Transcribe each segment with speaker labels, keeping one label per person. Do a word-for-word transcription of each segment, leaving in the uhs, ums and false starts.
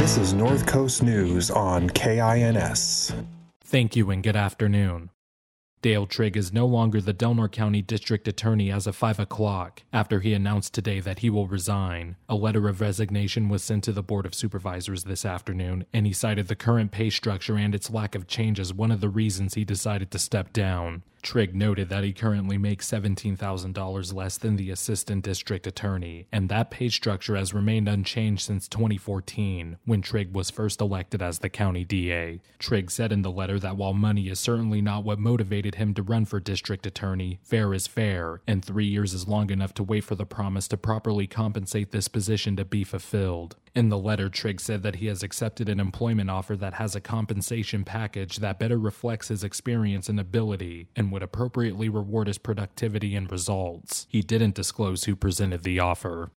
Speaker 1: This is North Coast News on K I N S.
Speaker 2: Thank you and good afternoon. Dale Trigg is no longer the Delaware County District Attorney as of five o'clock after he announced today that he will resign. A letter of resignation was sent to the Board of Supervisors this afternoon, and he cited the current pay structure and its lack of change as one of the reasons he decided to step down. Trigg noted that he currently makes seventeen thousand dollars less than the Assistant District Attorney, and that pay structure has remained unchanged since twenty fourteen, when Trigg was first elected as the county D A. Trigg said in the letter that while money is certainly not what motivated him to run for District Attorney, fair is fair, and three years is long enough to wait for the promise to properly compensate this position to be fulfilled. In the letter, Trigg said that he has accepted an employment offer that has a compensation package that better reflects his experience and ability and would appropriately reward his productivity and results. He didn't disclose who presented the offer.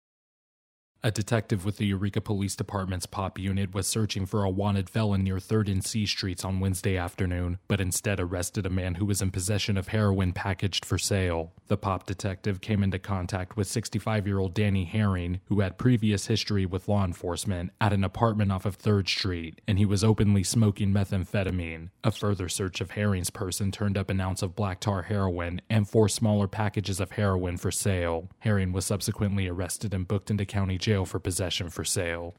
Speaker 2: A detective with the Eureka Police Department's P O P unit was searching for a wanted felon near third and C Streets on Wednesday afternoon, but instead arrested a man who was in possession of heroin packaged for sale. The P O P detective came into contact with sixty-five-year-old Danny Herring, who had previous history with law enforcement, at an apartment off of third Street, and he was openly smoking methamphetamine. A further search of Herring's person turned up an ounce of black tar heroin and four smaller packages of heroin for sale. Herring was subsequently arrested and booked into county jail for possession for sale.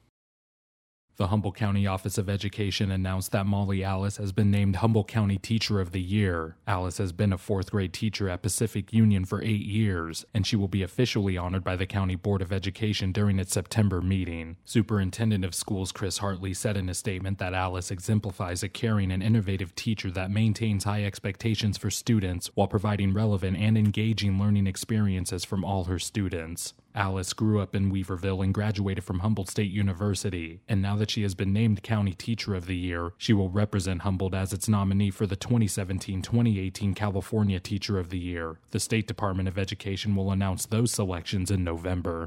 Speaker 2: The Humboldt County Office of Education announced that Molly Alice has been named Humboldt County Teacher of the Year. Alice has been a fourth grade teacher at Pacific Union for eight years, and she will be officially honored by the County Board of Education during its September meeting. Superintendent of Schools Chris Hartley said in a statement that Alice exemplifies a caring and innovative teacher that maintains high expectations for students while providing relevant and engaging learning experiences from all her students. Alice grew up in Weaverville and graduated from Humboldt State University, and now that she has been named County Teacher of the Year, she will represent Humboldt as its nominee for the twenty seventeen twenty eighteen California Teacher of the Year. The State Department of Education will announce those selections in November.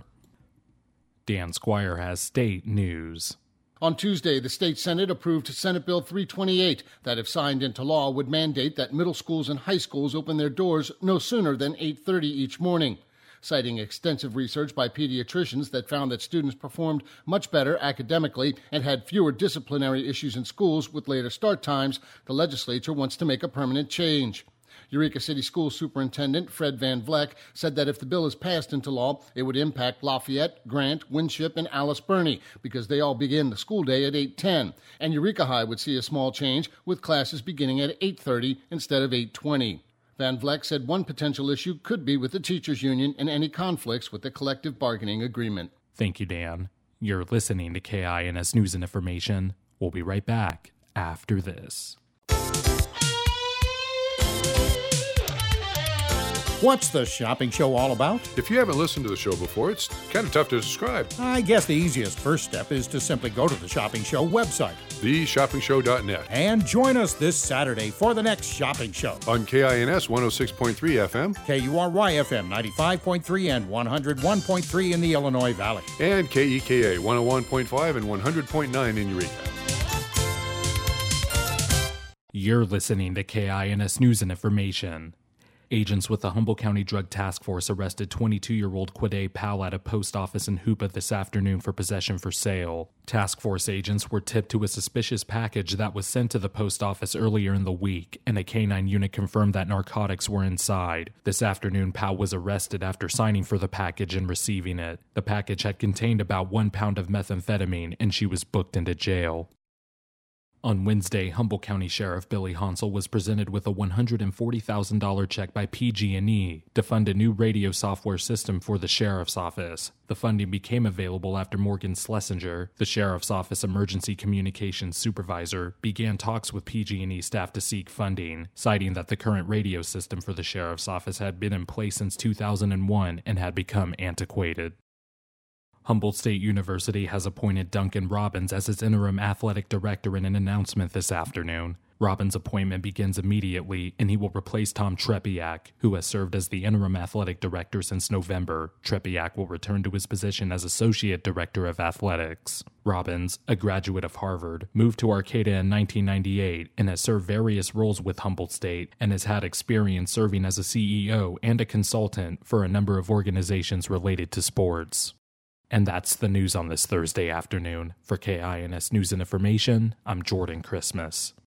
Speaker 2: Dan Squire has state news.
Speaker 3: On Tuesday, the State Senate approved Senate Bill three twenty-eight that, if signed into law, would mandate that middle schools and high schools open their doors no sooner than eight thirty each morning. Citing extensive research by pediatricians that found that students performed much better academically and had fewer disciplinary issues in schools with later start times, the legislature wants to make a permanent change. Eureka City School Superintendent Fred Van Vleck said that if the bill is passed into law, it would impact Lafayette, Grant, Winship, and Alice Burney because they all begin the school day at eight ten. And Eureka High would see a small change with classes beginning at eight thirty instead of eight twenty. Van Vleck said one potential issue could be with the teachers' union and any conflicts with the collective bargaining agreement.
Speaker 2: Thank you, Dan. You're listening to K I N S News and Information. We'll be right back after this.
Speaker 4: What's the shopping show all about?
Speaker 5: If you haven't listened to the show before, it's kind of tough to describe.
Speaker 4: I guess the easiest first step is to simply go to the Shopping Show website,
Speaker 5: the shopping show dot net,
Speaker 4: and join us this Saturday for the next Shopping Show.
Speaker 5: On K I N S one oh six point three F M,
Speaker 4: K U R Y F M ninety-five point three and one oh one point three in the Illinois Valley,
Speaker 5: and K E K A one oh one point five and one hundred point nine in Eureka.
Speaker 2: You're listening to K I N S News and Information. Agents with the Humboldt County Drug Task Force arrested twenty-two-year-old Quade Powell at a post office in Hoopa this afternoon for possession for sale. Task Force agents were tipped to a suspicious package that was sent to the post office earlier in the week, and a canine unit confirmed that narcotics were inside. This afternoon, Powell was arrested after signing for the package and receiving it. The package had contained about one pound of methamphetamine, and she was booked into jail. On Wednesday, Humboldt County Sheriff Billy Hansel was presented with a one hundred forty thousand dollars check by P G and E to fund a new radio software system for the Sheriff's Office. The funding became available after Morgan Schlesinger, the Sheriff's Office Emergency Communications Supervisor, began talks with P G and E staff to seek funding, citing that the current radio system for the Sheriff's Office had been in place since two thousand one and had become antiquated. Humboldt State University has appointed Duncan Robbins as its interim athletic director in an announcement this afternoon. Robbins' appointment begins immediately, and he will replace Tom Trepiak, who has served as the interim athletic director since November. Trepiak will return to his position as associate director of athletics. Robbins, a graduate of Harvard, moved to Arcata in nineteen ninety-eight and has served various roles with Humboldt State and has had experience serving as a C E O and a consultant for a number of organizations related to sports. And that's the news on this Thursday afternoon. For K I N S News and Information, I'm Jordan Christmas.